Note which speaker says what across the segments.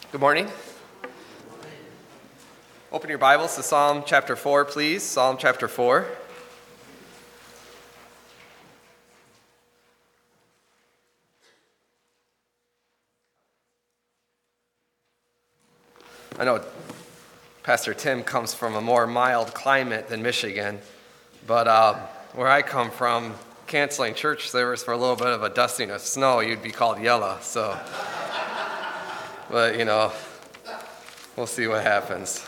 Speaker 1: Good morning. Open your Bibles to Psalm chapter 4, please. Psalm chapter 4. I know Pastor Tim comes from a more mild climate than Michigan, but where I come from, canceling church service for a little bit of a dusting of snow, you'd be called yellow, so. But, we'll see what happens.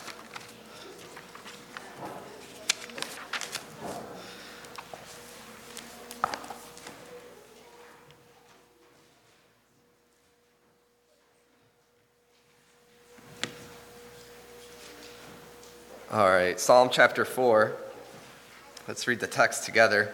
Speaker 1: All right, Psalm chapter 4. Let's read the text together.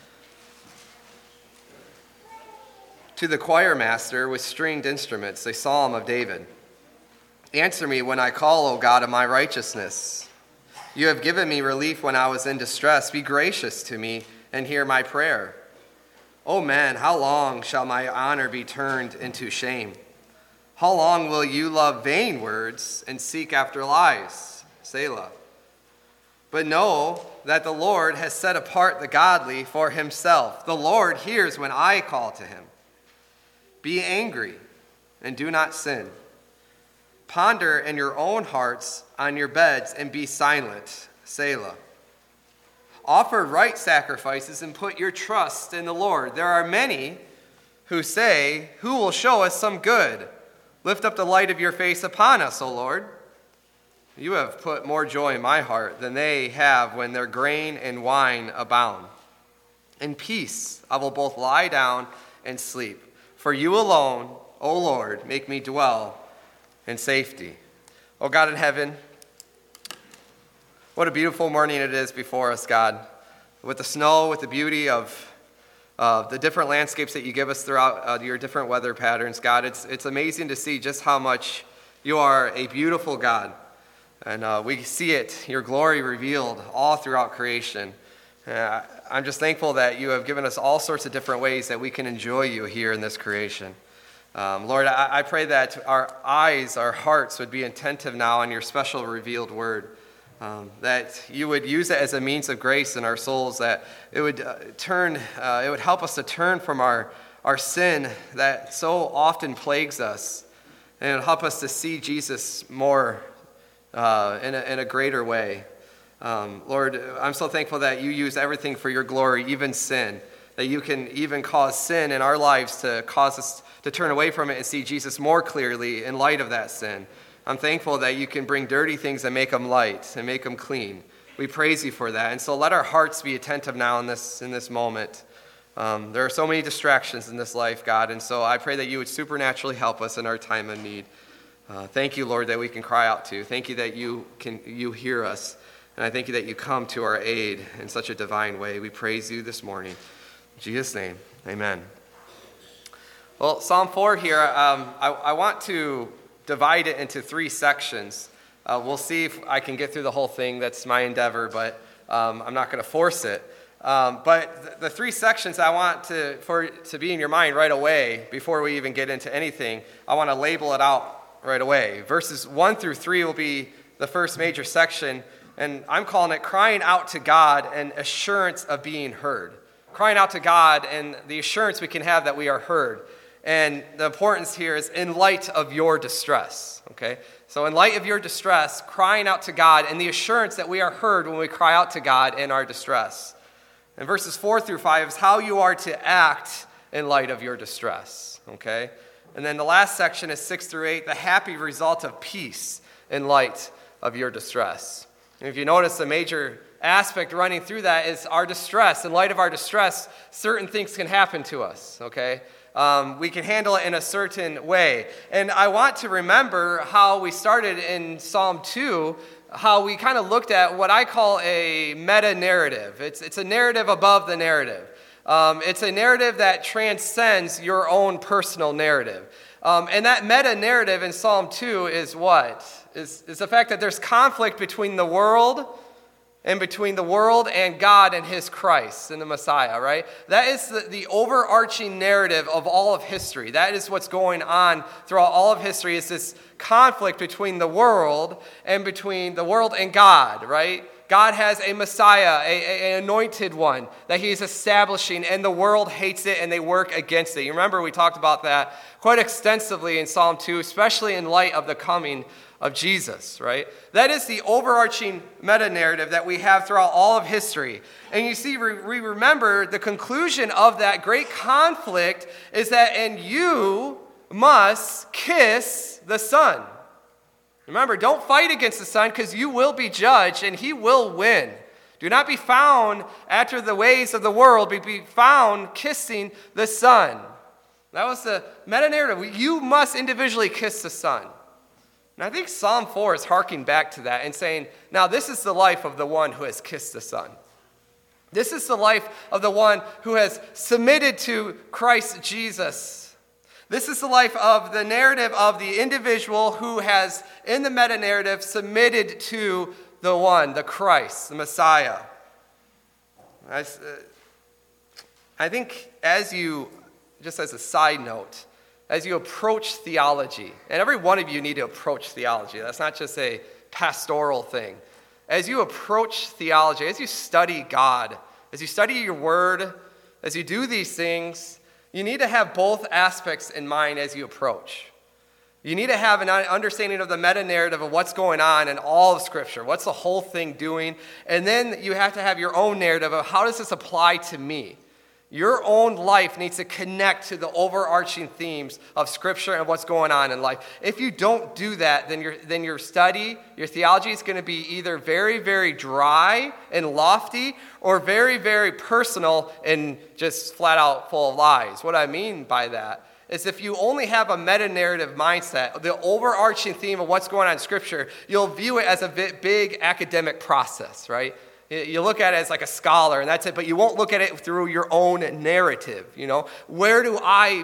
Speaker 1: To the choir master with stringed instruments, a psalm of David. Answer me when I call, O God of my righteousness. You have given me relief when I was in distress. Be gracious to me and hear my prayer. O man, how long shall my honor be turned into shame? How long will you love vain words and seek after lies? Selah. But know that the Lord has set apart the godly for himself. The Lord hears when I call to him. Be angry and do not sin. Ponder in your own hearts on your beds and be silent. Selah. Offer right sacrifices and put your trust in the Lord. There are many who say, who will show us some good? Lift up the light of your face upon us, O Lord. You have put more joy in my heart than they have when their grain and wine abound. In peace I will both lie down and sleep. For you alone, O Lord, make me dwell in safety. O God in heaven, what a beautiful morning it is before us, God. With the snow, with the beauty of the different landscapes that you give us throughout your different weather patterns, God. It's amazing to see just how much you are a beautiful God. And we see it, your glory revealed all throughout creation. I'm just thankful that you have given us all sorts of different ways that we can enjoy you here in this creation. Lord, I pray that our eyes, our hearts would be attentive now on your special revealed word, that you would use it as a means of grace in our souls, that it would it would help us to turn from our sin that so often plagues us, and it would help us to see Jesus more in a greater way. Lord, I'm so thankful that you use everything for your glory, even sin, that you can even cause sin in our lives to cause us to turn away from it and see Jesus more clearly in light of that sin. I'm thankful that you can bring dirty things and make them light and make them clean. We praise you for that. And so let our hearts be attentive now in this moment. There are so many distractions in this life, God, and so I pray that you would supernaturally help us in our time of need. Thank you, Lord, that we can cry out to. Thank you that you hear us. And I thank you that you come to our aid in such a divine way. We praise you this morning. In Jesus' name, amen. Well, Psalm 4 here, I want to divide it into three sections. We'll see if I can get through the whole thing. That's my endeavor, but I'm not going to force it. But the three sections I want to be in your mind right away, before we even get into anything, I want to label it out right away. Verses 1 through 3 will be the first major section, and I'm calling it crying out to God and assurance of being heard. Crying out to God and the assurance we can have that we are heard. And the importance here is in light of your distress, okay? So in light of your distress, crying out to God and the assurance that we are heard when we cry out to God in our distress. And verses 4 through 5 is how you are to act in light of your distress, okay? And then the last section is 6 through 8, the happy result of peace in light of your distress. And if you notice, the major aspect running through that is our distress. In light of our distress, certain things can happen to us, okay? We can handle it in a certain way. And I want to remember how we started in Psalm 2, how we kind of looked at what I call a meta-narrative. It's a narrative above the narrative. It's a narrative that transcends your own personal narrative. And that meta-narrative in Psalm 2 is what? Is the fact that there's conflict between the world and between the world and God and his Christ and the Messiah, right? That is the overarching narrative of all of history. That is what's going on throughout all of history, is this conflict between the world and God, right? God has a Messiah, an anointed one that he's establishing, and the world hates it and they work against it. You remember we talked about that quite extensively in Psalm 2, especially in light of the coming of Jesus, right? That is the overarching meta-narrative that we have throughout all of history. And you see, we remember the conclusion of that great conflict is that, and you must kiss the Son. Remember, don't fight against the Son, because you will be judged and he will win. Do not be found after the ways of the world, but be found kissing the Son. That was the meta-narrative. You must individually kiss the Son. And I think Psalm 4 is harking back to that and saying, now this is the life of the one who has kissed the Son. This is the life of the one who has submitted to Christ Jesus. This is the life of the narrative of the individual who has, in the meta-narrative, submitted to the one, the Christ, the Messiah. I think just as a side note, as you approach theology, and every one of you need to approach theology. That's not just a pastoral thing. As you approach theology, as you study God, as you study your word, as you do these things, you need to have both aspects in mind as you approach. You need to have an understanding of the meta-narrative of what's going on in all of Scripture. What's the whole thing doing? And then you have to have your own narrative of how does this apply to me? Your own life needs to connect to the overarching themes of Scripture and what's going on in life. If you don't do that, then your study, your theology is going to be either very, very dry and lofty, or very, very personal and just flat out full of lies. What I mean by that is if you only have a meta-narrative mindset, the overarching theme of what's going on in Scripture, you'll view it as a big academic process, right? You look at it as like a scholar, and that's it, but you won't look at it through your own narrative, Where am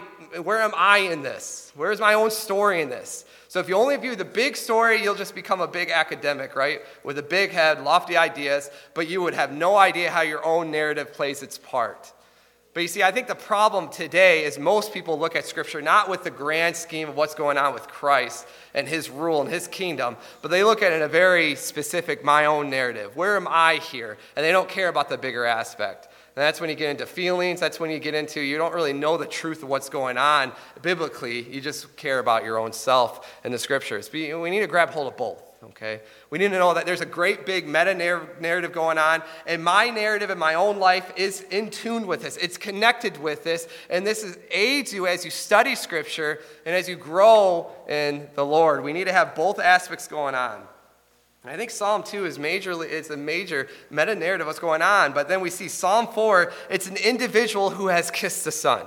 Speaker 1: I in this? Where's my own story in this? So if you only view the big story, you'll just become a big academic, right? With a big head, lofty ideas, but you would have no idea how your own narrative plays its part. But you see, I think the problem today is most people look at Scripture not with the grand scheme of what's going on with Christ and his rule and his kingdom, but they look at it in a very specific, my own narrative. Where am I here? And they don't care about the bigger aspect. And that's when you get into feelings. That's when you get into, you don't really know the truth of what's going on biblically. You just care about your own self and the Scriptures. We need to grab hold of both. Okay, we need to know that there's a great big meta-narrative going on, and my narrative in my own life is in tune with this. It's connected with this, and this aids you as you study Scripture and as you grow in the Lord. We need to have both aspects going on. And I think Psalm 2 is a major meta-narrative of what's going on, but then we see Psalm 4, it's an individual who has kissed the Son.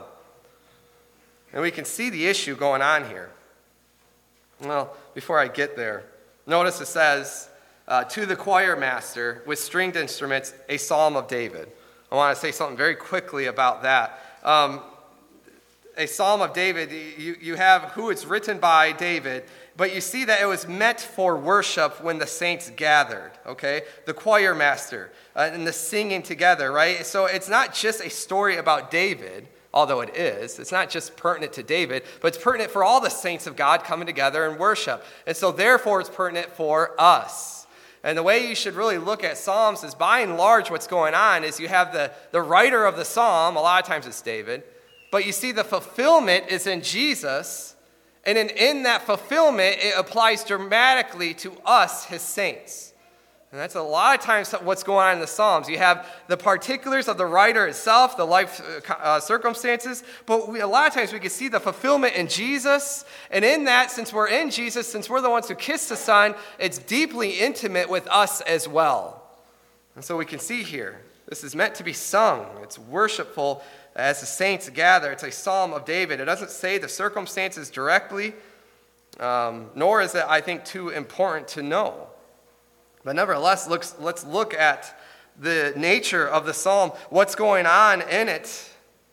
Speaker 1: And we can see the issue going on here. Well, before I get there, notice it says, to the choir master with stringed instruments, a psalm of David. I want to say something very quickly about that. A psalm of David, you have who it's written by David, but you see that it was meant for worship when the saints gathered, okay? The choir master and the singing together, right? So it's not just a story about David, although it is. It's not just pertinent to David, but it's pertinent for all the saints of God coming together and worship. And so therefore it's pertinent for us. And the way you should really look at Psalms is by and large what's going on is you have the writer of the psalm, a lot of times it's David, but you see the fulfillment is in Jesus, and in that fulfillment it applies dramatically to us, his saints. And that's a lot of times what's going on in the Psalms. You have the particulars of the writer itself, the life circumstances, but a lot of times we can see the fulfillment in Jesus. And in that, since we're in Jesus, since we're the ones who kiss the Son, it's deeply intimate with us as well. And so we can see here, this is meant to be sung. It's worshipful as the saints gather. It's a psalm of David. It doesn't say the circumstances directly, nor is it, I think, too important to know. But nevertheless, let's look at the nature of the psalm, what's going on in it.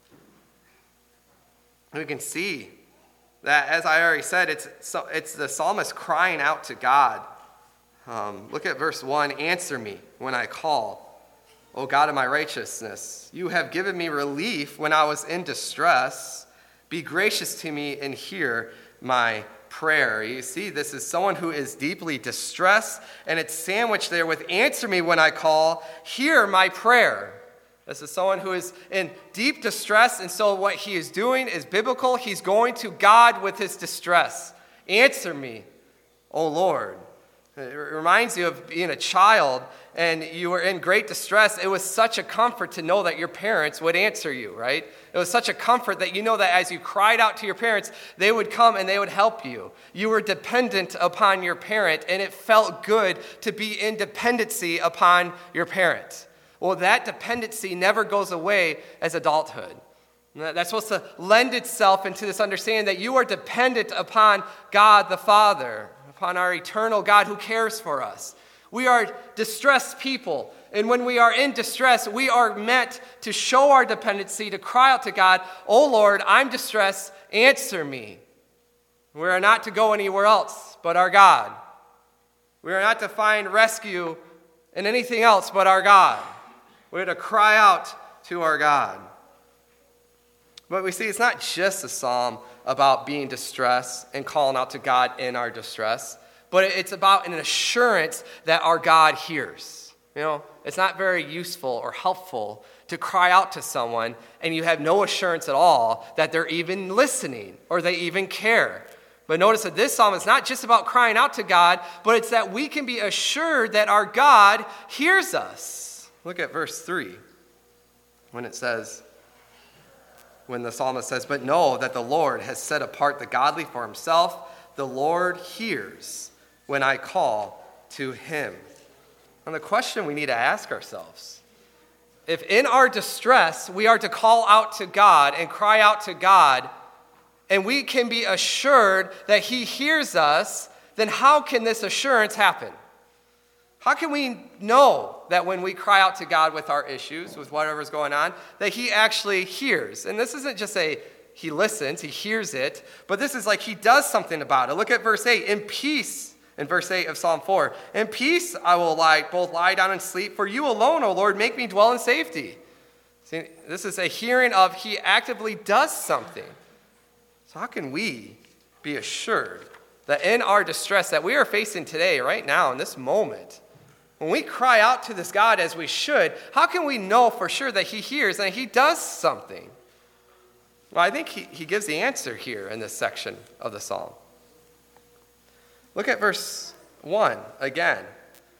Speaker 1: We can see that, as I already said, it's the psalmist crying out to God. Look at verse 1. Answer me when I call, O God of my righteousness. You have given me relief when I was in distress. Be gracious to me and hear my prayer. You see, this is someone who is deeply distressed, and it's sandwiched there with answer me when I call, hear my prayer. This is someone who is in deep distress, and so what he is doing is biblical. He's going to God with his distress. Answer me, O Lord. It reminds you of being a child and you were in great distress. It was such a comfort to know that your parents would answer you, right? It was such a comfort that you know that as you cried out to your parents, they would come and they would help you. You were dependent upon your parent, and it felt good to be in dependency upon your parent. Well, that dependency never goes away as adulthood. That's supposed to lend itself into this understanding that you are dependent upon God the Father, upon our eternal God who cares for us. We are distressed people, and when we are in distress, we are meant to show our dependency, to cry out to God, "Oh Lord, I'm distressed, answer me." We are not to go anywhere else but our God. We are not to find rescue in anything else but our God. We are to cry out to our God. But we see it's not just a psalm about being distressed and calling out to God in our distress, but it's about an assurance that our God hears. You know, it's not very useful or helpful to cry out to someone and you have no assurance at all that they're even listening or they even care. But notice that this psalm is not just about crying out to God, but it's that we can be assured that our God hears us. Look at verse 3 when it says, when the psalmist says, "But know that the Lord has set apart the godly for himself. The Lord hears when I call to him." And the question we need to ask ourselves, if in our distress we are to call out to God and cry out to God, and we can be assured that he hears us, then how can this assurance happen? How can we know that when we cry out to God with our issues, with whatever's going on, that he actually hears? And this isn't just he listens, he hears it, but this is like he does something about it. Look at verse 8. In peace, in verse 8 of Psalm 4, in peace I will both lie down and sleep, for you alone, O Lord, make me dwell in safety. See, this is a hearing of he actively does something. So how can we be assured that in our distress that we are facing today, right now, in this moment, when we cry out to this God as we should, how can we know for sure that he hears and he does something? Well, I think he gives the answer here in this section of the psalm. Look at verse 1 again. It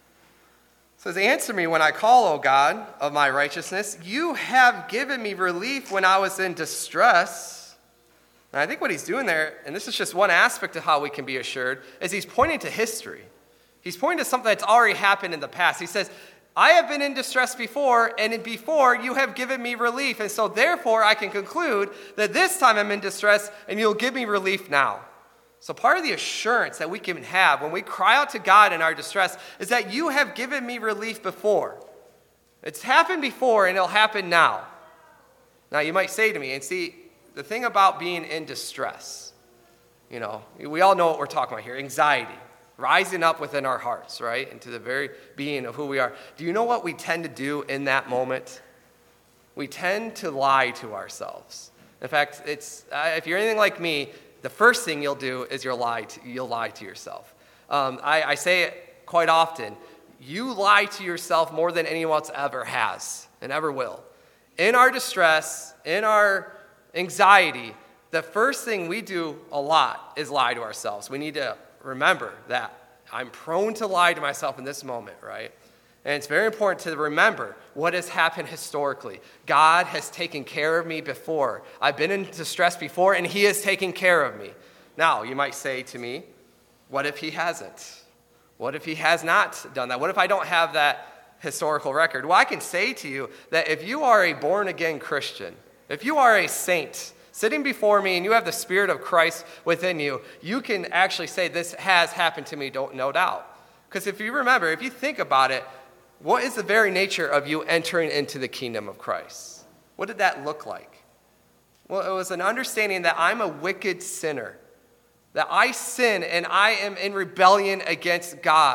Speaker 1: says, "Answer me when I call, O God of my righteousness. You have given me relief when I was in distress." And I think what he's doing there, and this is just one aspect of how we can be assured, is he's pointing to history. He's pointing to something that's already happened in the past. He says, I have been in distress before, and before you have given me relief. And so therefore I can conclude that this time I'm in distress, and you'll give me relief now. So part of the assurance that we can have when we cry out to God in our distress is that you have given me relief before. It's happened before, and it'll happen now. Now you might say to me, and see, the thing about being in distress, you know, we all know what we're talking about here, anxiety. Rising up within our hearts, right? Into the very being of who we are. Do you know what we tend to do in that moment? We tend to lie to ourselves. In fact, if you're anything like me, the first thing you'll do is you'll lie to yourself. I say it quite often. You lie to yourself more than anyone else ever has and ever will. In our distress, in our anxiety, the first thing we do a lot is lie to ourselves. We need to remember that I'm prone to lie to myself in this moment, right? And it's very important to remember what has happened historically. God has taken care of me before. I've been in distress before, and he has taken care of me. Now, you might say to me, what if he hasn't? What if he has not done that? What if I don't have that historical record? Well, I can say to you that if you are a born-again Christian, if you are a saint, sitting before me and you have the Spirit of Christ within you, you can actually say, this has happened to me, no doubt. Because if you remember, if you think about it, what is the very nature of you entering into the kingdom of Christ? What did that look like? Well, it was an understanding that I'm a wicked sinner, that I sin and I am in rebellion against God.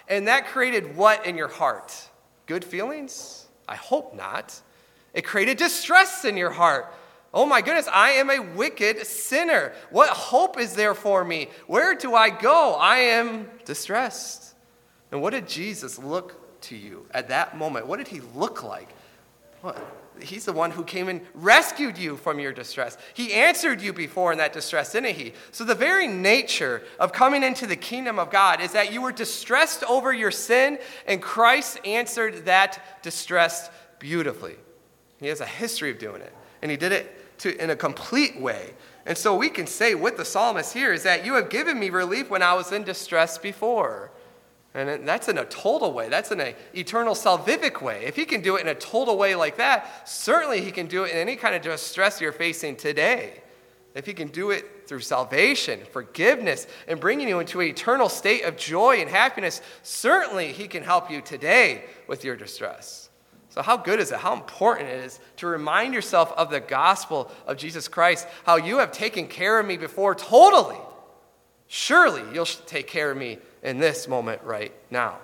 Speaker 1: And that created what in your heart? Good feelings? I hope not. It created distress in your heart. Oh my goodness, I am a wicked sinner. What hope is there for me? Where do I go? I am distressed. And what did Jesus look to you at that moment? What did he look like? What? He's the one who came and rescued you from your distress. He answered you before in that distress, didn't he? So the very nature of coming into the kingdom of God is that you were distressed over your sin, and Christ answered that distress beautifully. He has a history of doing it, and he did it in a complete way. And so we can say with the psalmist here is that you have given me relief when I was in distress before. And that's in a total way. That's in an eternal salvific way. If he can do it in a total way like that, certainly he can do it in any kind of distress you're facing today. If he can do it through salvation, forgiveness, and bringing you into an eternal state of joy and happiness, certainly he can help you today with your distress. So how good is it? How important it is to remind yourself of the gospel of Jesus Christ, how you have taken care of me before totally. Surely you'll take care of me in this moment right now.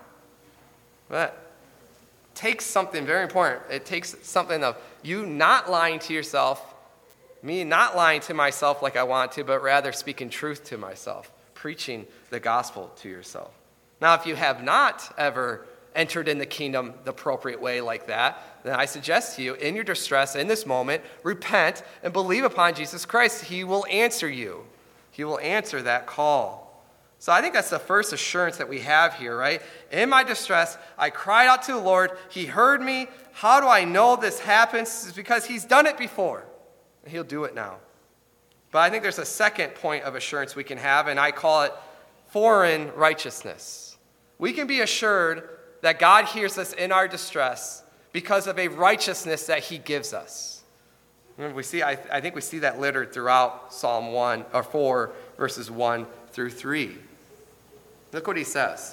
Speaker 1: That takes something very important. It takes something of you not lying to yourself, me not lying to myself like I want to, but rather speaking truth to myself, preaching the gospel to yourself. Now, if you have not ever entered in the kingdom the appropriate way like that, then I suggest to you, in your distress, in this moment, repent and believe upon Jesus Christ. He will answer you. He will answer that call. So I think that's the first assurance that we have here, right? In my distress, I cried out to the Lord. He heard me. How do I know this happens? It's because he's done it before, and he'll do it now. But I think there's a second point of assurance we can have, and I call it foreign righteousness. We can be assured that God hears us in our distress because of a righteousness that he gives us. Remember, I think we see that littered throughout Psalm 1 or 4, verses 1 through 3. Look what he says.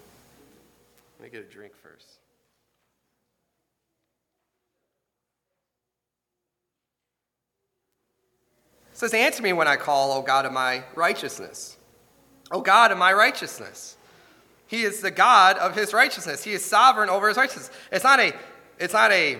Speaker 1: Let me get a drink first. It says, answer me when I call, O God of my righteousness. O God of my righteousness. He is the God of his righteousness. He is sovereign over his righteousness. It's not a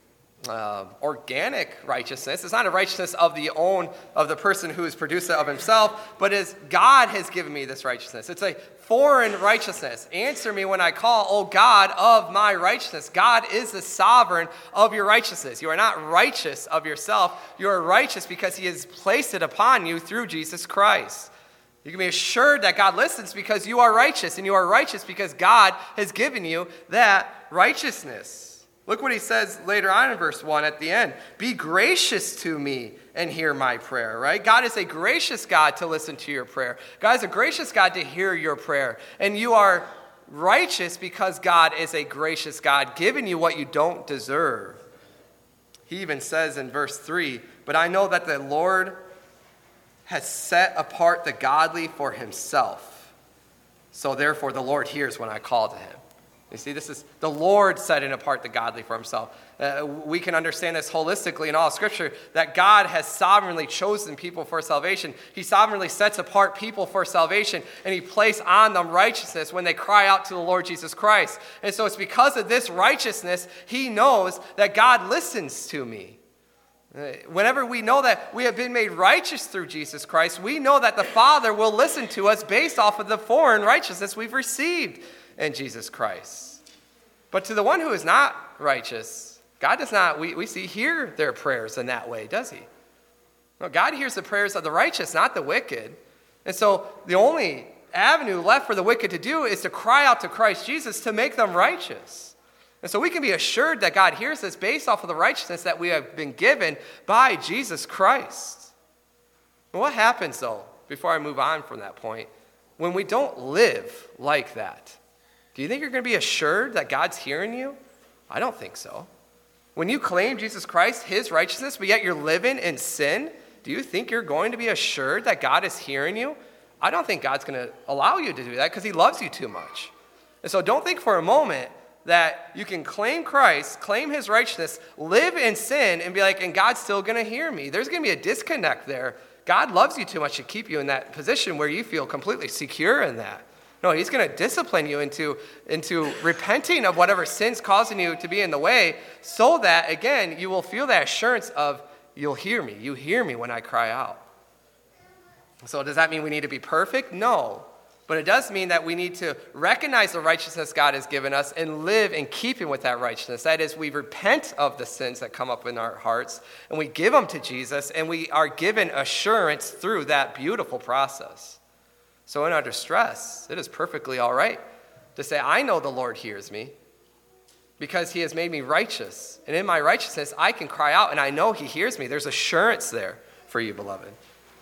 Speaker 1: organic righteousness. It's not a righteousness of the person who has produced it of himself, but is God has given me this righteousness. It's a foreign righteousness. Answer me when I call, O God of my righteousness. God is the sovereign of your righteousness. You are not righteous of yourself. You are righteous because he has placed it upon you through Jesus Christ. You can be assured that God listens because you are righteous, and you are righteous because God has given you that righteousness. Look what he says later on in verse 1 at the end. Be gracious to me and hear my prayer, right? God is a gracious God to listen to your prayer. God is a gracious God to hear your prayer. And you are righteous because God is a gracious God, giving you what you don't deserve. He even says in verse 3, but I know that the Lord has set apart the godly for himself. So therefore the Lord hears when I call to him. You see, this is the Lord setting apart the godly for himself. We can understand this holistically in all Scripture, that God has sovereignly chosen people for salvation. He sovereignly sets apart people for salvation, and he placed on them righteousness when they cry out to the Lord Jesus Christ. And so it's because of this righteousness, he knows that God listens to me. Whenever we know that we have been made righteous through Jesus Christ, we know that the Father will listen to us based off of the foreign righteousness we've received in Jesus Christ. But to the one who is not righteous, God does not, we hear their prayers in that way, does he? No, God hears the prayers of the righteous, not the wicked. And so the only avenue left for the wicked to do is to cry out to Christ Jesus to make them righteous. And so we can be assured that God hears us based off of the righteousness that we have been given by Jesus Christ. And what happens, though, before I move on from that point, when we don't live like that? Do you think you're going to be assured that God's hearing you? I don't think so. When you claim Jesus Christ, his righteousness, but yet you're living in sin, do you think you're going to be assured that God is hearing you? I don't think God's going to allow you to do that because he loves you too much. And so don't think for a moment that you can claim Christ, claim his righteousness, live in sin, and be like, and God's still going to hear me. There's going to be a disconnect there. God loves you too much to keep you in that position where you feel completely secure in that. No, he's going to discipline you into repenting of whatever sin's causing you to be in the way, so that, again, you will feel that assurance of, you'll hear me. You hear me when I cry out. So does that mean we need to be perfect? No. But it does mean that we need to recognize the righteousness God has given us and live in keeping with that righteousness. That is, we repent of the sins that come up in our hearts, and we give them to Jesus, and we are given assurance through that beautiful process. So in our distress, it is perfectly all right to say, I know the Lord hears me because he has made me righteous. And in my righteousness, I can cry out, and I know he hears me. There's assurance there for you, beloved.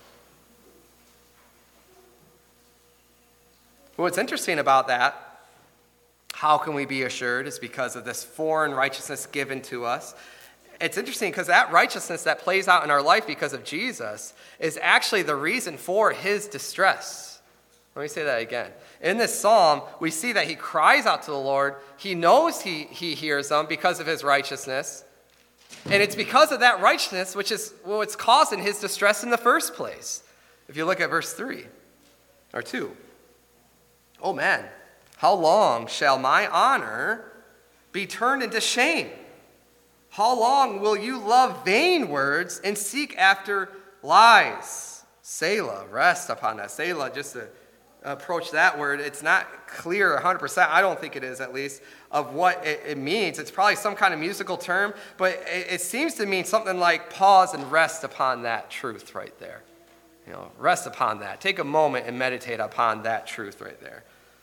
Speaker 1: What's interesting about that, how can we be assured, is because of this foreign righteousness given to us. It's interesting because that righteousness that plays out in our life because of Jesus is actually the reason for his distress. Let me say that again. In this psalm, we see that he cries out to the Lord. He knows he hears them because of his righteousness. And it's because of that righteousness which is what's causing his distress in the first place. If you look at verse 3 or 2. Oh man, how long shall my honor be turned into shame? How long will you love vain words and seek after lies? Selah, rest upon that. Selah, just to approach that word, it's not clear 100%, I don't think it is at least, of what it means. It's probably some kind of musical term, but it seems to mean something like pause and rest upon that truth right there. Rest upon that. Take a moment and meditate upon that truth right there.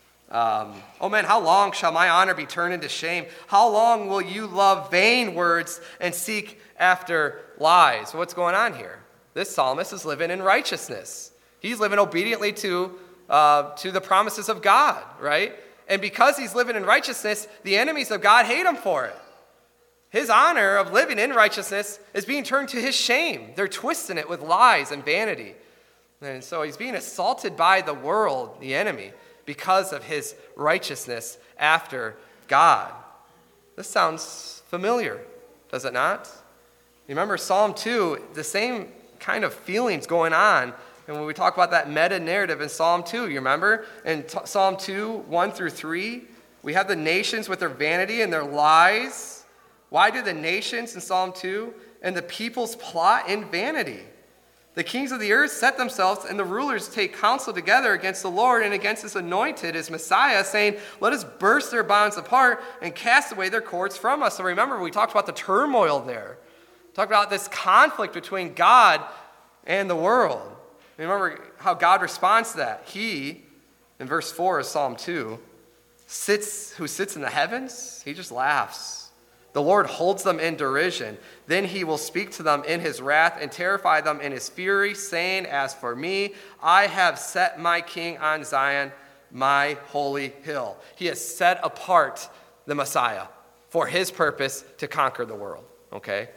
Speaker 1: Oh man, how long shall my honor be turned into shame? How long will you love vain words and seek after lies? What's going on here? This psalmist is living in righteousness. He's living obediently to the promises of God, right? And because he's living in righteousness, the enemies of God hate him for it. His honor of living in righteousness is being turned to his shame. They're twisting it with lies and vanity. And so he's being assaulted by the world, the enemy, because of his righteousness after God. This sounds familiar, does it not? You remember Psalm 2, the same kind of feelings going on. And when we talk about that meta-narrative in Psalm 2, you remember? In Psalm 2, 1 through 3, we have the nations with their vanity and their lies. Why do the nations in Psalm 2 and the peoples plot in vanity? The kings of the earth set themselves, and the rulers take counsel together against the Lord and against his anointed, his Messiah, saying, let us burst their bonds apart and cast away their cords from us. So remember, we talked about the turmoil there. Talked about this conflict between God and the world. Remember how God responds to that. He, in verse 4 of Psalm 2, who sits in the heavens, he just laughs. The Lord holds them in derision. Then he will speak to them in his wrath and terrify them in his fury, saying, as for me, I have set my king on Zion, my holy hill. He has set apart the Messiah for his purpose to conquer the world. Okay?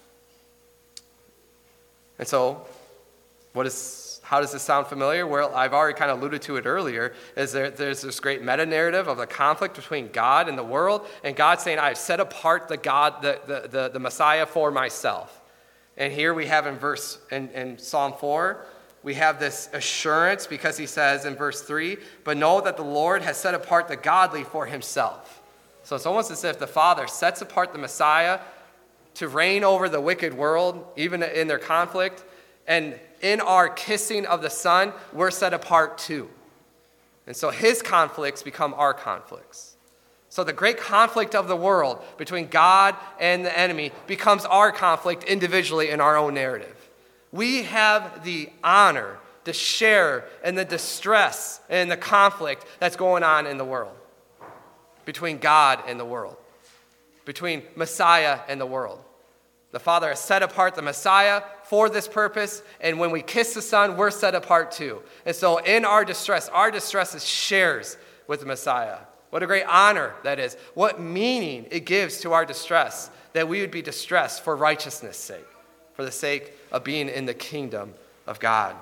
Speaker 1: And so, how does this sound familiar? Well, I've already kind of alluded to it earlier. There's this great meta-narrative of the conflict between God and the world, and God saying, I have set apart the Messiah for myself. And here we have in Psalm 4, we have this assurance because he says in verse 3, but know that the Lord has set apart the godly for himself. So it's almost as if the Father sets apart the Messiah to reign over the wicked world, even in their conflict, and in our kissing of the Son, we're set apart too. And so his conflicts become our conflicts. So the great conflict of the world between God and the enemy becomes our conflict individually in our own narrative. We have the honor to share in the distress and the conflict that's going on in the world, between God and the world, between Messiah and the world. The Father has set apart the Messiah for this purpose, and when we kiss the Son, we're set apart too. And so in our distress is shares with the Messiah. What a great honor that is. What meaning it gives to our distress, that we would be distressed for righteousness' sake, for the sake of being in the kingdom of God.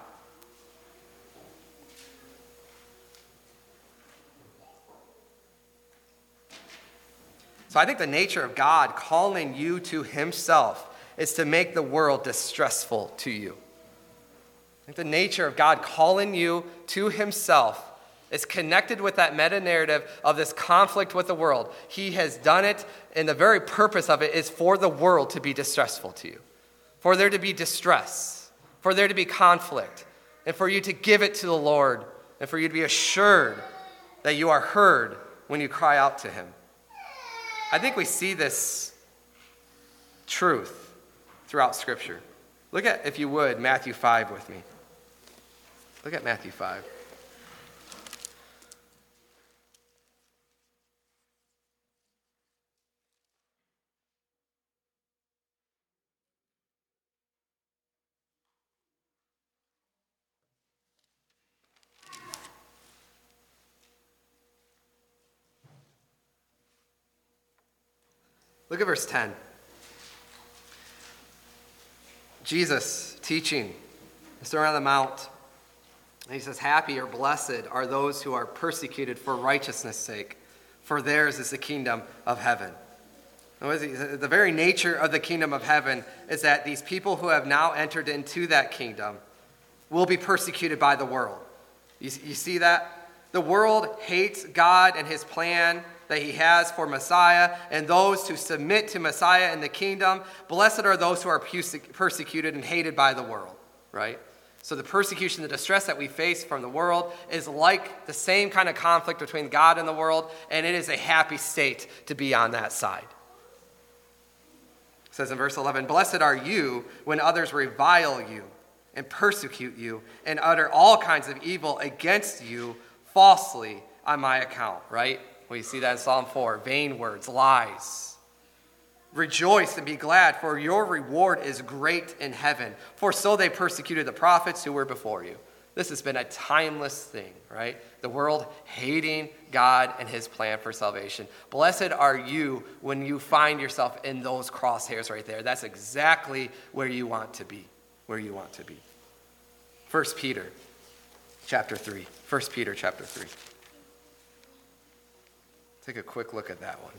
Speaker 1: So I think the nature of God calling you to himself is to make the world distressful to you. I think the nature of God calling you to himself It's connected with that meta-narrative of this conflict with the world. He has done it, and the very purpose of it is for the world to be distressful to you, for there to be distress, for there to be conflict, and for you to give it to the Lord, and for you to be assured that you are heard when you cry out to him. I think we see this truth throughout Scripture. Look at, if you would, Matthew 5 with me. Look at Matthew 5. Look at verse 10. Jesus teaching the Sermon on the Mount. And he says, happy or blessed are those who are persecuted for righteousness' sake, for theirs is the kingdom of heaven. The very nature of the kingdom of heaven is that these people who have now entered into that kingdom will be persecuted by the world. You see that? The world hates God and his plan that he has for Messiah, and those who submit to Messiah in the kingdom, blessed are those who are persecuted and hated by the world, right? So the persecution, the distress that we face from the world is like the same kind of conflict between God and the world, and it is a happy state to be on that side. It says in verse 11, blessed are you when others revile you and persecute you and utter all kinds of evil against you falsely on my account, right? We see that in Psalm 4, vain words, lies. Rejoice and be glad, for your reward is great in heaven. For so they persecuted the prophets who were before you. This has been a timeless thing, right? The world hating God and his plan for salvation. Blessed are you when you find yourself in those crosshairs right there. That's exactly where you want to be, where you want to be. 1 Peter chapter 3. 1 Peter chapter 3. Take a quick look at that one.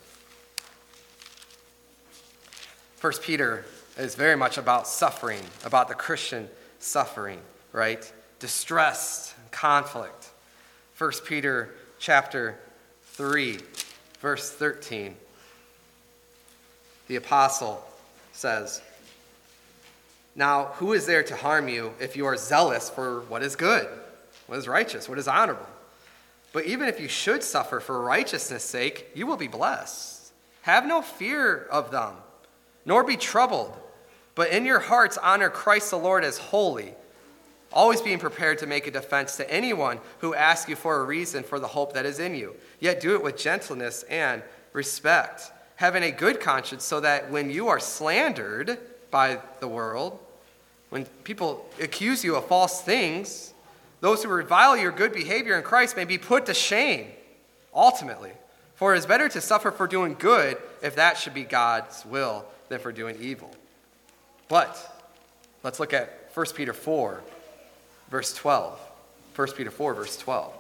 Speaker 1: 1 Peter is very much about suffering, about the Christian suffering, right? Distress, conflict. 1 Peter chapter 3, verse 13. The apostle says, now, who is there to harm you if you are zealous for what is good, what is righteous, what is honorable? But even if you should suffer for righteousness' sake, you will be blessed. Have no fear of them, nor be troubled, but in your hearts honor Christ the Lord as holy, always being prepared to make a defense to anyone who asks you for a reason for the hope that is in you. Yet do it with gentleness and respect, having a good conscience, so that when you are slandered by the world, when people accuse you of false things, those who revile your good behavior in Christ may be put to shame, ultimately. For it is better to suffer for doing good, if that should be God's will, than for doing evil. But let's look at 1 Peter 4, verse 12. 1 Peter 4, verse 12.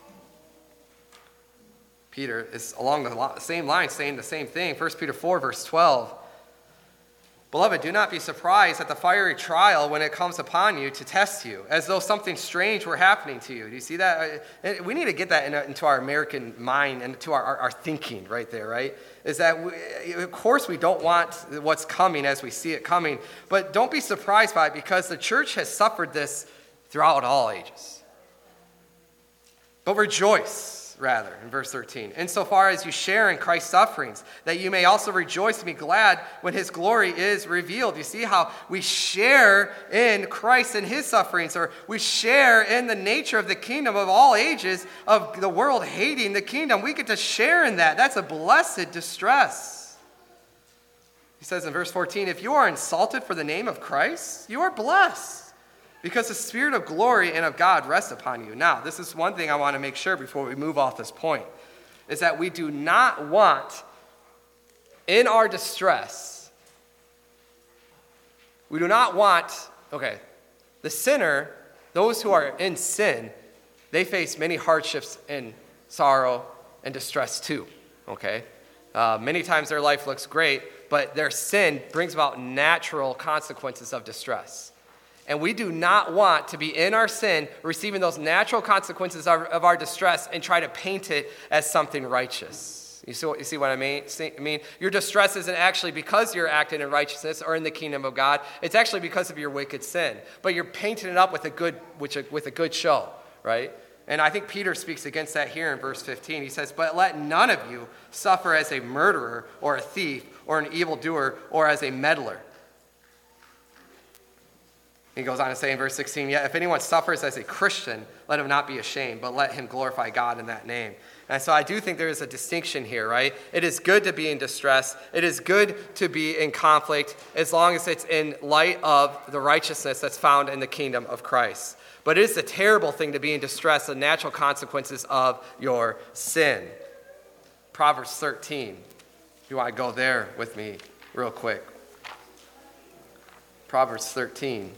Speaker 1: Peter is along the same line saying the same thing. 1 Peter 4, verse 12. Beloved, do not be surprised at the fiery trial when it comes upon you to test you, as though something strange were happening to you. Do you see that? We need to get that into our American mind and to our thinking right there, right? Is that, of course, we don't want what's coming as we see it coming, but don't be surprised by it, because the church has suffered this throughout all ages. But rejoice, rather, in verse 13, insofar as you share in Christ's sufferings, that you may also rejoice and be glad when his glory is revealed. You see how we share in Christ and his sufferings, or we share in the nature of the kingdom of all ages, of the world hating the kingdom. We get to share in that. That's a blessed distress. He says in verse 14, if you are insulted for the name of Christ, you are blessed, because the Spirit of glory and of God rests upon you. Now, this is one thing I want to make sure before we move off this point, is that we do not want, in our distress, we do not want, the sinner, those who are in sin, they face many hardships and sorrow and distress too, okay? Many times their life looks great, but their sin brings about natural consequences of distress. And we do not want to be in our sin, receiving those natural consequences of our distress and try to paint it as something righteous. You see what I mean? Your distress isn't actually because you're acting in righteousness or in the kingdom of God. It's actually because of your wicked sin. But you're painting it up with a good show, right? And I think Peter speaks against that here in verse 15. He says, "But let none of you suffer as a murderer or a thief or an evildoer or as a meddler." He goes on to say in verse 16, "Yet if anyone suffers as a Christian, let him not be ashamed, but let him glorify God in that name." And so I do think there is a distinction here, right? It is good to be in distress. It is good to be in conflict as long as it's in light of the righteousness that's found in the kingdom of Christ. But it is a terrible thing to be in distress, the natural consequences of your sin. Proverbs 13. If you want to go there with me real quick. Proverbs 13.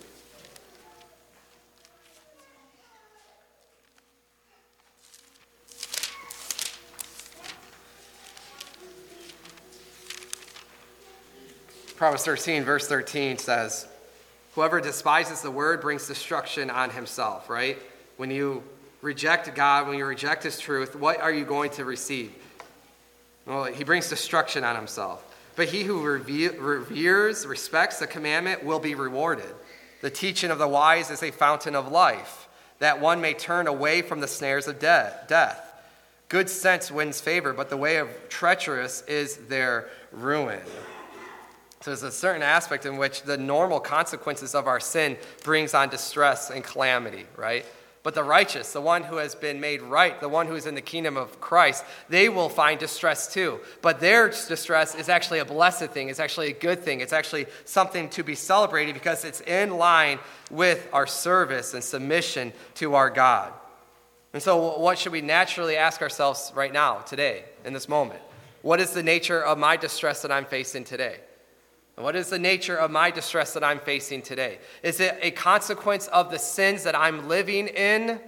Speaker 1: Proverbs 13, verse 13 says, "Whoever despises the word brings destruction on himself," right? When you reject God, when you reject his truth, what are you going to receive? Well, he brings destruction on himself. But he who respects the commandment will be rewarded. The teaching of the wise is a fountain of life, that one may turn away from the snares of death. Good sense wins favor, but the way of treacherous is their ruin. So there's a certain aspect in which the normal consequences of our sin brings on distress and calamity, right? But the righteous, the one who has been made right, the one who is in the kingdom of Christ, they will find distress too. But their distress is actually a blessed thing. It's actually a good thing. It's actually something to be celebrated because it's in line with our service and submission to our God. And so what should we naturally ask ourselves right now, today, in this moment? What is the nature of my distress that I'm facing today? What is the nature of my distress that I'm facing today? Is it a consequence of the sins that I'm living in?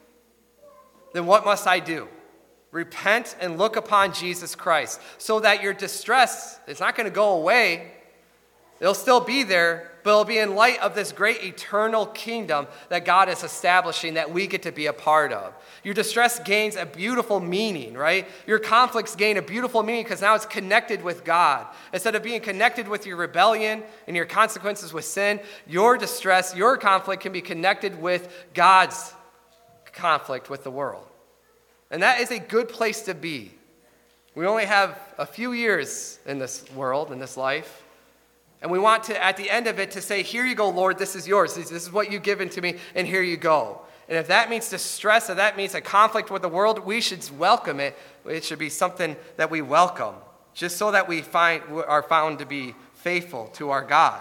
Speaker 1: Then what must I do? Repent and look upon Jesus Christ so that your distress is not going to go away. It'll still be there, but it'll be in light of this great eternal kingdom that God is establishing that we get to be a part of. Your distress gains a beautiful meaning, right? Your conflicts gain a beautiful meaning because now it's connected with God. Instead of being connected with your rebellion and your consequences with sin, your distress, your conflict can be connected with God's conflict with the world. And that is a good place to be. We only have a few years in this world, in this life. And we want to, at the end of it, to say, here you go, Lord, this is yours. This is what you've given to me, and here you go. And if that means distress, if that means a conflict with the world, we should welcome it. It should be something that we welcome, just so that we are found to be faithful to our God.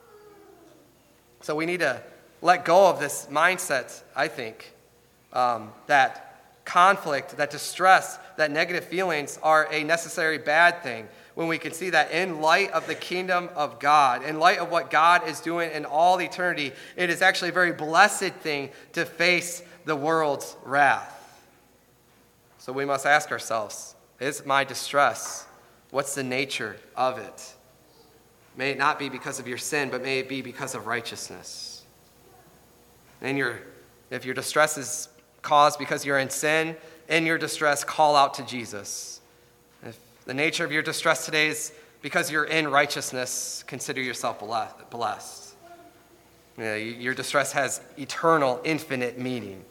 Speaker 1: So we need to let go of this mindset, I think, that conflict, that distress, that negative feelings are a necessary bad thing, when we can see that in light of the kingdom of God, in light of what God is doing in all eternity, it is actually a very blessed thing to face the world's wrath. So we must ask ourselves, is my distress, what's the nature of it? May it not be because of your sin, but may it be because of righteousness. And if your distress is caused because you're in sin, in your distress, call out to Jesus. If the nature of your distress today is because you're in righteousness, consider yourself blessed. Your distress has eternal, infinite meaning.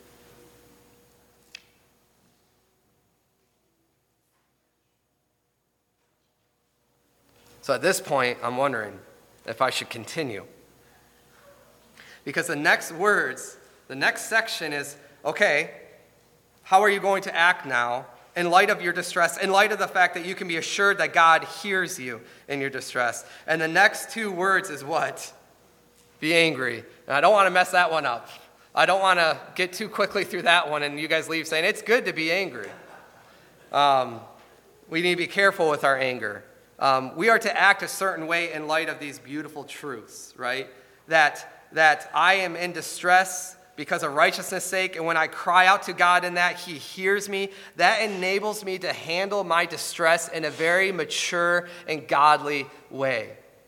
Speaker 1: So at this point, I'm wondering if I should continue. Because the next words, the next section is, okay, how are you going to act now in light of your distress, in light of the fact that you can be assured that God hears you in your distress? And the next two words is what? Be angry. And I don't want to mess that one up. I don't want to get too quickly through that one and you guys leave saying, it's good to be angry. We need to be careful with our anger. We are to act a certain way in light of these beautiful truths, right? That I am in distress because of righteousness' sake, and when I cry out to God in that, He hears me. That enables me to handle my distress in a very mature and godly way.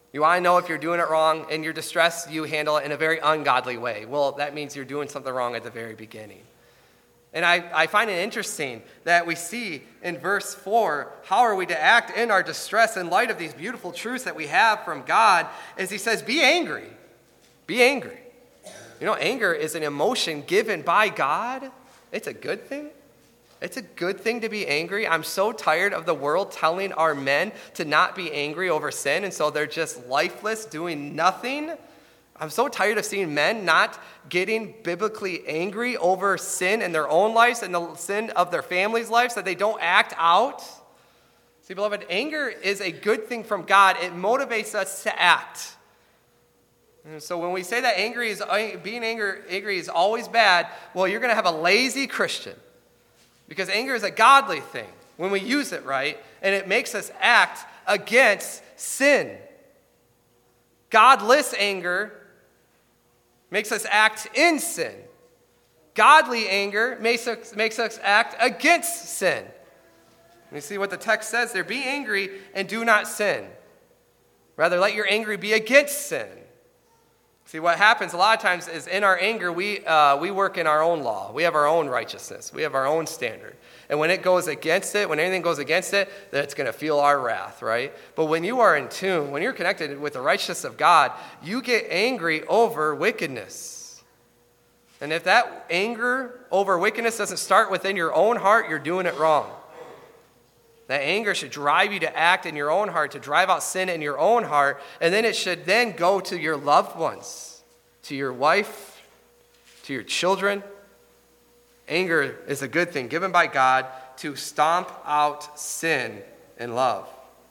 Speaker 1: You want to know if you're doing it wrong. In your distress, you handle it in a very ungodly way. Well, that means you're doing something wrong at the very beginning. And I find it interesting that we see in verse 4, how are we to act in our distress in light of these beautiful truths that we have from God, as he says, be angry. Be angry. You know, anger is an emotion given by God. It's a good thing. It's a good thing to be angry. I'm so tired of the world telling our men to not be angry over sin, and so they're just lifeless, doing nothing. I'm so tired of seeing men not getting biblically angry over sin in their own lives and the sin of their families' lives, that they don't act out. See, beloved, anger is a good thing from God. It motivates us to act. And so when we say that being angry is always bad, well, you're going to have a lazy Christian. Because anger is a godly thing when we use it right, and it makes us act against sin. Godless anger makes us act in sin. Godly anger makes us act against sin. You see what the text says there? Be angry and do not sin. Rather, let your anger be against sin. See, what happens a lot of times is in our anger, we work in our own law. We have our own righteousness. We have our own standard. And when it goes against it, when anything goes against it, then it's going to feel our wrath, right? But when you are in tune, when you're connected with the righteousness of God, you get angry over wickedness. And if that anger over wickedness doesn't start within your own heart, you're doing it wrong. That anger should drive you to act in your own heart, to drive out sin in your own heart, and then it should then go to your loved ones, to your wife, to your children. Anger is a good thing given by God to stomp out sin in love.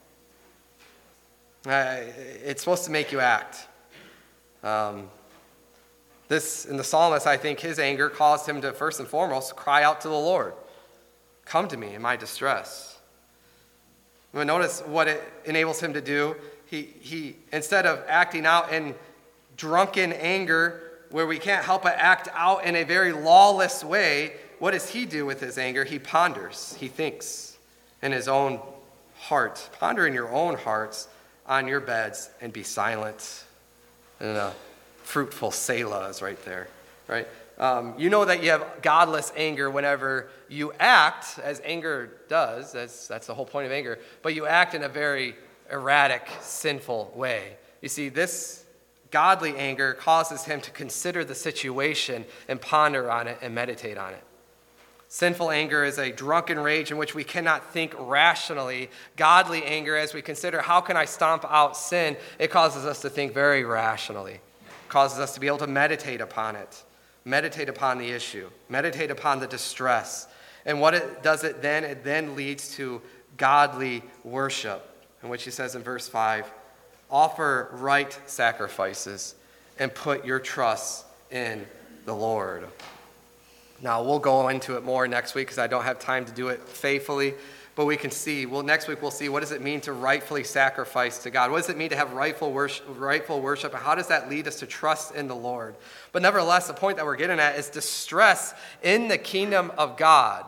Speaker 1: It's supposed to make you act. In the psalmist, I think his anger caused him to first and foremost cry out to the Lord. Come to me in my distress. But notice what it enables him to do. He instead of acting out in drunken anger, where we can't help but act out in a very lawless way, what does he do with his anger? He ponders. He thinks in his own heart. Ponder in your own hearts on your beds and be silent. And a fruitful Selah is right there, right? You know that you have godless anger whenever you act, as anger does. That's the whole point of anger. But you act in a very erratic, sinful way. You see, this godly anger causes him to consider the situation and ponder on it and meditate on it. Sinful anger is a drunken rage in which we cannot think rationally. Godly anger, as we consider how can I stomp out sin, it causes us to think very rationally. It causes us to be able to meditate upon it. Meditate upon the issue. Meditate upon the distress. And what it does it then leads to godly worship, in which he says in verse 5, offer right sacrifices and put your trust in the Lord. Now, we'll go into it more next week because I don't have time to do it faithfully. But we can see, next week we'll see what does it mean to rightfully sacrifice to God? What does it mean to have rightful worship? And how does that lead us to trust in the Lord? But nevertheless, the point that we're getting at is distress in the kingdom of God.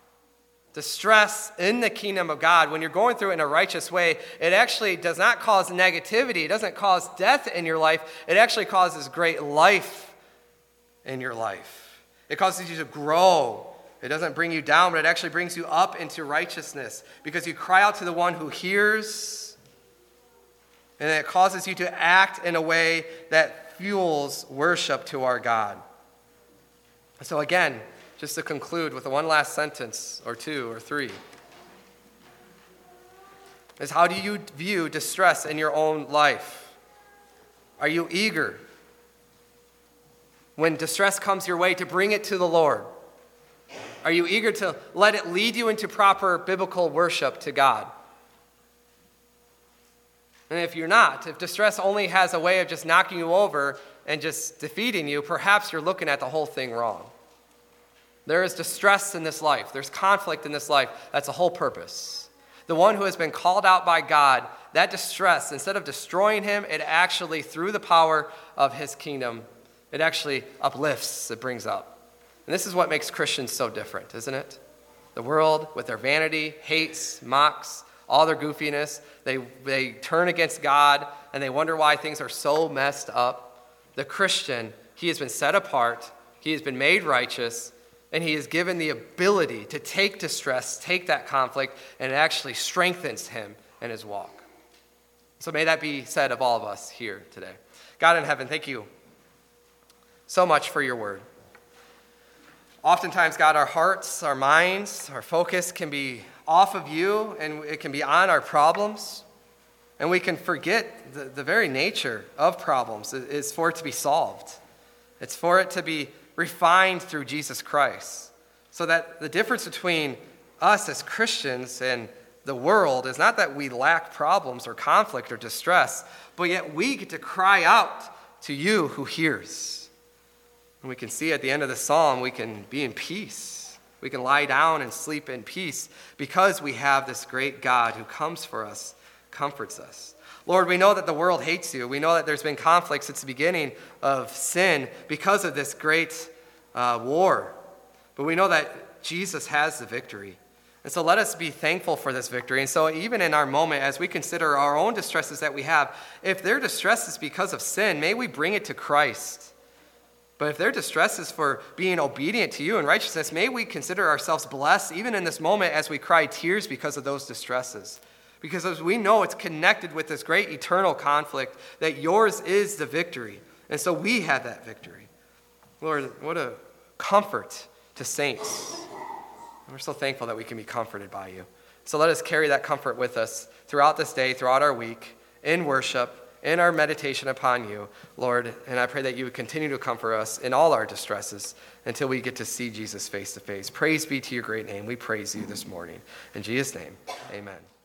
Speaker 1: Distress in the kingdom of God. When you're going through it in a righteous way, it actually does not cause negativity. It doesn't cause death in your life. It actually causes great life in your life. It causes you to grow. It doesn't bring you down, but it actually brings you up into righteousness because you cry out to the one who hears, and it causes you to act in a way that fuels worship to our God. So again, just to conclude with one last sentence or two or three, is how do you view distress in your own life? Are you eager when distress comes your way to bring it to the Lord? Are you eager to let it lead you into proper biblical worship to God? And if you're not, if distress only has a way of just knocking you over and just defeating you, perhaps you're looking at the whole thing wrong. There is distress in this life. There's conflict in this life. That's the whole purpose. The one who has been called out by God, that distress, instead of destroying him, it actually, through the power of his kingdom, it actually uplifts, it brings up. And this is what makes Christians so different, isn't it? The world, with their vanity, hates, mocks all their goofiness. They turn against God, and they wonder why things are so messed up. The Christian, he has been set apart, he has been made righteous, and he is given the ability to take distress, take that conflict, and it actually strengthens him in his walk. So may that be said of all of us here today. God in heaven, thank you so much for your word. Oftentimes, God, our hearts, our minds, our focus can be off of you, and it can be on our problems. And we can forget the very nature of problems is for it to be solved. It's for it to be refined through Jesus Christ. So that the difference between us as Christians and the world is not that we lack problems or conflict or distress, but yet we get to cry out to you who hears. And we can see at the end of the psalm, we can be in peace. We can lie down and sleep in peace because we have this great God who comes for us, comforts us. Lord, we know that the world hates you. We know that there's been conflict since the beginning of sin because of this great war. But we know that Jesus has the victory. And so let us be thankful for this victory. And so even in our moment, as we consider our own distresses that we have, if their distress is because of sin, may we bring it to Christ. But if their distress is for being obedient to you in righteousness, may we consider ourselves blessed even in this moment as we cry tears because of those distresses. Because as we know it's connected with this great eternal conflict, that yours is the victory. And so we have that victory. Lord, what a comfort to saints. And we're so thankful that we can be comforted by you. So let us carry that comfort with us throughout this day, throughout our week, in worship, in our meditation upon you, Lord. And I pray that you would continue to comfort us in all our distresses until we get to see Jesus face to face. Praise be to your great name. We praise you this morning. In Jesus' name, amen.